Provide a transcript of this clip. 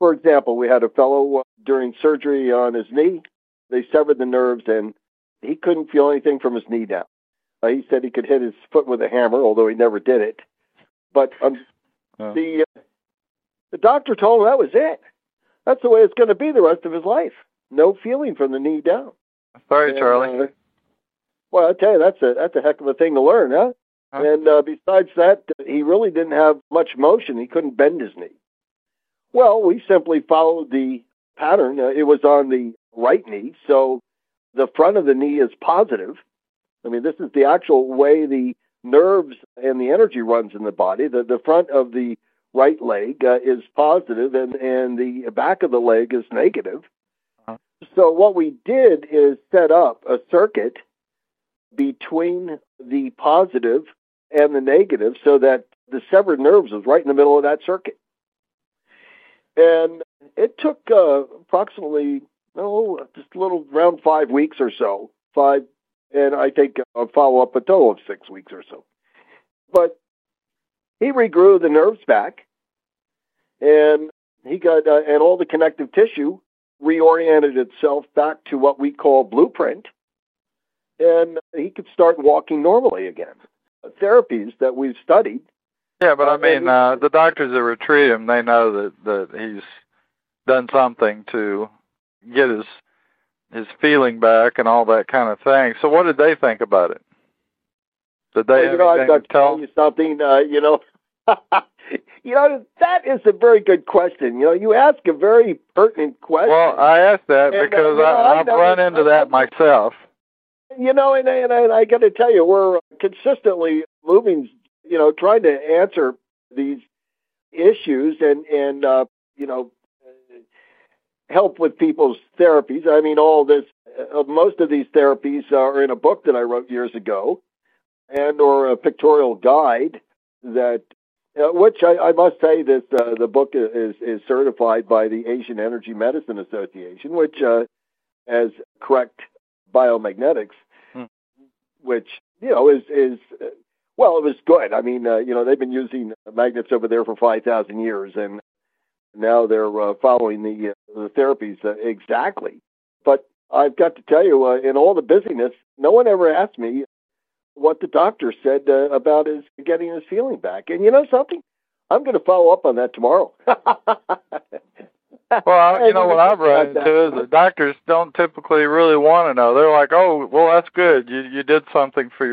For example, we had a fellow during surgery on his knee. They severed the nerves, and he couldn't feel anything from his knee down. He said he could hit his foot with a hammer, although he never did it. But the doctor told him that was it. That's the way it's going to be the rest of his life. No feeling from the knee down. Sorry, Charlie. Well, I tell you, that's a heck of a thing to learn, huh? And besides that, he really didn't have much motion. He couldn't bend his knee. Well, we simply followed the pattern. It was on the right knee, so the front of the knee is positive. I mean, this is the actual way the nerves and the energy runs in the body. The front of the right leg is positive, and the back of the leg is negative. So what we did is set up a circuit between the positive and the negative so that the severed nerves was right in the middle of that circuit. And it took approximately, just a little around 5 weeks or so. And I think a follow-up a total of 6 weeks or so. But he regrew the nerves back, and he got, and all the connective tissue reoriented itself back to what we call blueprint, and he could start walking normally again. Therapies that we've studied. Yeah, but I mean, the doctors that treat him, they know that he's done something to get his feeling back and all that kind of thing. So what did they think about it? Did they have anything to tell you something? That is a very good question. You ask a very pertinent question. Well, I asked that because I've run into that myself. And I got to tell you, we're consistently moving, trying to answer these issues and help with people's therapies. I mean, all this, most of these therapies are in a book that I wrote years ago, or a pictorial guide that, which I must say that the book is certified by the Asian Energy Medicine Association, which has correct biomagnetics, which is well, it was good. I mean, they've been using magnets over there for 5,000 years, and now they're following the therapies exactly. But I've got to tell you, in all the busyness, no one ever asked me what the doctor said about his getting his feeling back. And you know something? I'm going to follow up on that tomorrow. Well, what I've run into is the doctors don't typically really want to know. They're like, oh, well, that's good. You did something for